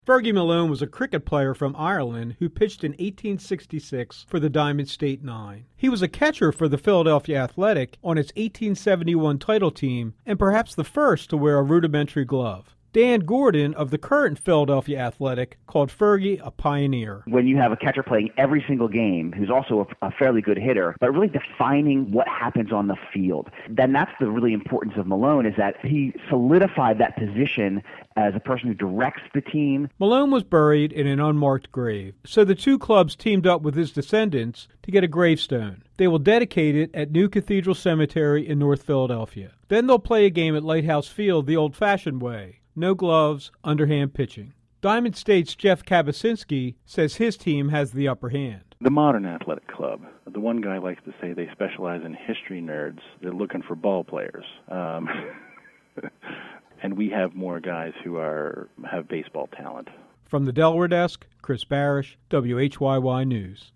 Fergie Malone was a cricket player from Ireland who pitched in 1866 for the Diamond State Nine. He was a catcher for the Philadelphia Athletic on its 1871 title team and perhaps the first to wear a rudimentary glove. Dan Gordon of the current Philadelphia Athletic called Fergie a pioneer. When you have a catcher playing every single game who's also a fairly good hitter, but really defining what happens on the field, then that's the really importance of Malone, is that he solidified that position as a person who directs the team. Malone was buried in an unmarked grave, so the two clubs teamed up with his descendants to get a gravestone. They will dedicate it at New Cathedral Cemetery in North Philadelphia. Then they'll play a game at Lighthouse Field the old-fashioned way. No gloves, underhand pitching. Diamond State's Jeff Kabasinski says his team has the upper hand. The modern athletic club, the one guy likes to say they specialize in history nerds. They're looking for ball players. And we have more guys who have baseball talent. From the Delaware desk, Chris Barish, WHYY News.